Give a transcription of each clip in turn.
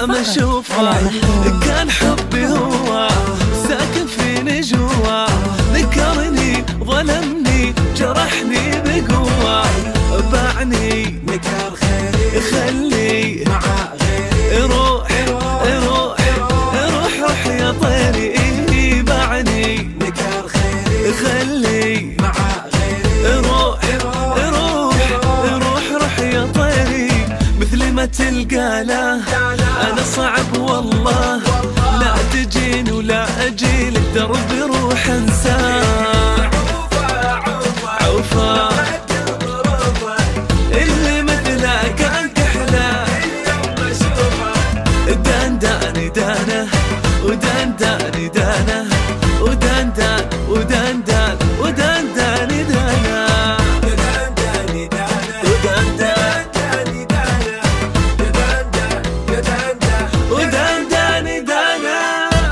ما اشوفه كان حبي هو ساكن فيني جوا، ذكرني ظلمني جرحني بقوة، باعني نكر خيري خلي مع غيري روح روح روح روح يا طيري، باعني نكر خيري خلي مع غيري روح روح روح روح يا طيري، مثل ما تلقى له أنا صعب والله، لا تجين ولا أجي لك درب روح أنساه، عوفا اللي مثله كان تحلى، دنداني دانه ودنداني دانه ودندان ودندان ودنداني دانه دنداني دانا ودندان ودنداني دانه.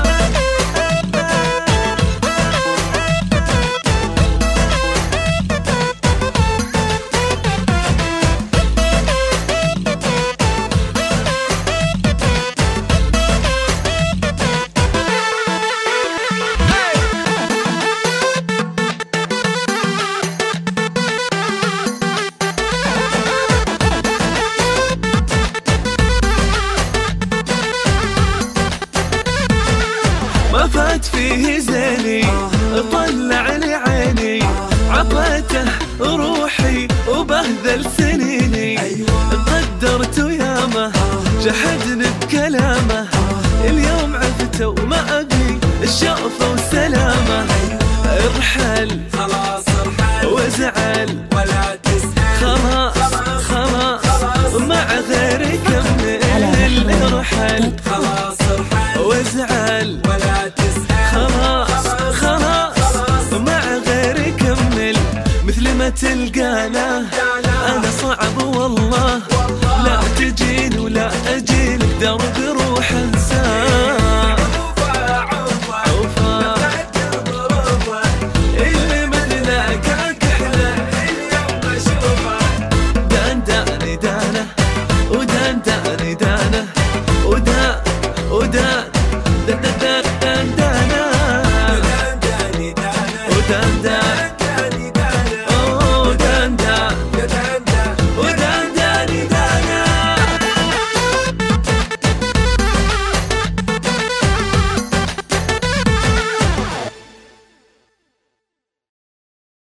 ما فات فيه زيني طلع لي عيني، عطيته روحي وبهذل سنيني، قدرت يامه جحدني بكلامه، اليوم عفته وما أبي الشوفه وسلامه، ارحل خلاص ارحل وازعل ولا تسأل خلاص خلاص مع غيري كمل، ارحل خلاص ارحل وازعل ولا تسأل خلاص خلاص مع غيري كمل، مثل ما تلقى له أنا صعب والله، لا تجين ولا أجيلك درب روح